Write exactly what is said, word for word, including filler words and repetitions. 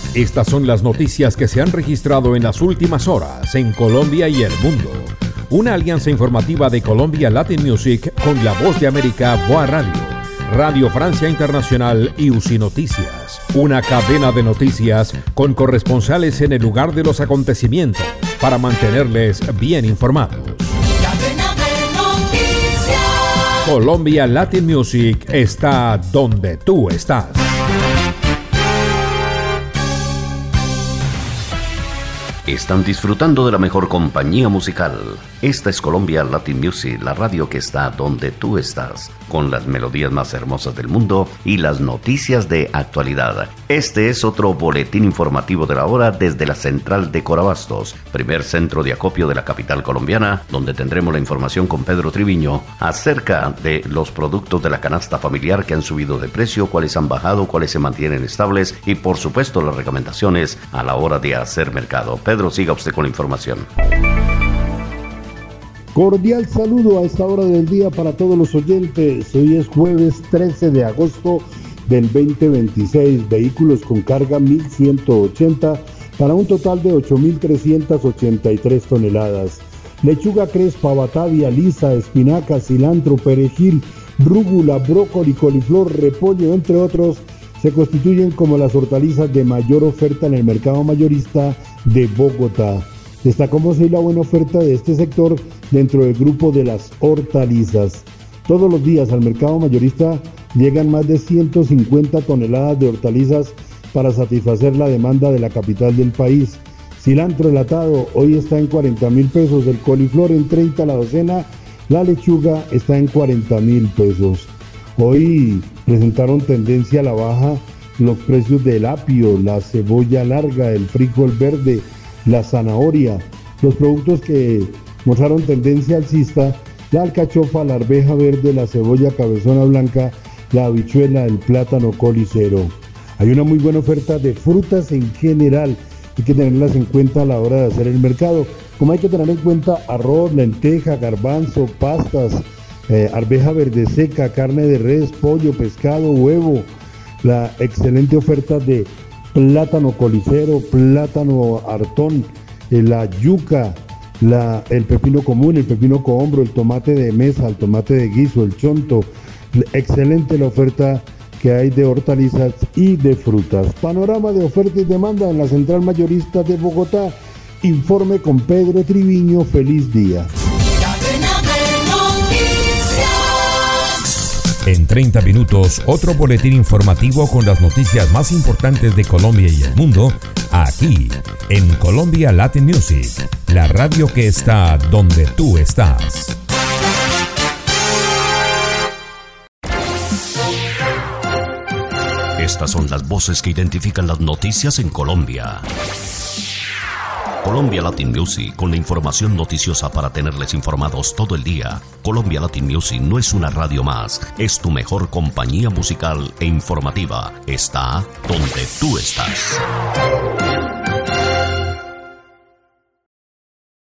Estas son las noticias que se han registrado en las últimas horas en Colombia y el mundo. Una alianza informativa de Colombia Latin Music con La Voz de América, Boa Radio, Radio Francia Internacional y U C I Noticias. Una cadena de noticias con corresponsales en el lugar de los acontecimientos para mantenerles bien informados. Cadena de noticias. Colombia Latin Music está donde tú estás. Están disfrutando de la mejor compañía musical. Esta es Colombia Latin Music, la radio que está donde tú estás, con las melodías más hermosas del mundo y las noticias de actualidad. Este es otro boletín informativo de la hora desde la central de Corabastos, primer centro de acopio de la capital colombiana, donde tendremos la información con Pedro Triviño acerca de los productos de la canasta familiar que han subido de precio, cuáles han bajado, cuáles se mantienen estables y por supuesto las recomendaciones a la hora de hacer mercado. Pedro, siga usted con la información. Cordial saludo a esta hora del día para todos los oyentes. Hoy es jueves trece de agosto del veinte veintiséis. Vehículos con carga mil ciento ochenta para un total de ocho mil trescientas ochenta y tres toneladas. Lechuga crespa, batavia, lisa, espinaca, cilantro, perejil, rúgula, brócoli, coliflor, repollo, entre otros, se constituyen como las hortalizas de mayor oferta en el mercado mayorista de Bogotá. Destacamos hoy la buena oferta de este sector dentro del grupo de las hortalizas. Todos los días al mercado mayorista llegan más de ciento cincuenta toneladas de hortalizas para satisfacer la demanda de la capital del país. Cilantro enlatado hoy está en cuarenta mil pesos, el coliflor en treinta la docena, la lechuga está en cuarenta mil pesos. Hoy presentaron tendencia a la baja los precios del apio, la cebolla larga, el frijol verde, la zanahoria. Los productos que mostraron tendencia alcista, la alcachofa, la arveja verde, la cebolla cabezona blanca, la habichuela, el plátano colicero. Hay una muy buena oferta de frutas en general, hay que tenerlas en cuenta a la hora de hacer el mercado, como hay que tener en cuenta arroz, lenteja, garbanzo, pastas, eh, arveja verde seca, carne de res, pollo, pescado, huevo, la excelente oferta de plátano colicero, plátano hartón, eh, la yuca, la, el pepino común, el pepino cohombro, el tomate de mesa, el tomate de guiso, el chonto. Excelente la oferta que hay de hortalizas y de frutas. Panorama de oferta y demanda en la central mayorista de Bogotá. Informe con Pedro Triviño. Feliz día. En treinta minutos, otro boletín informativo con las noticias más importantes de Colombia y el mundo, aquí, en Colombia Latin Music, la radio que está donde tú estás. Estas son las voces que identifican las noticias en Colombia. Colombia Latin Music, con la información noticiosa para tenerles informados todo el día. Colombia Latin Music no es una radio más, es tu mejor compañía musical e informativa. Está donde tú estás.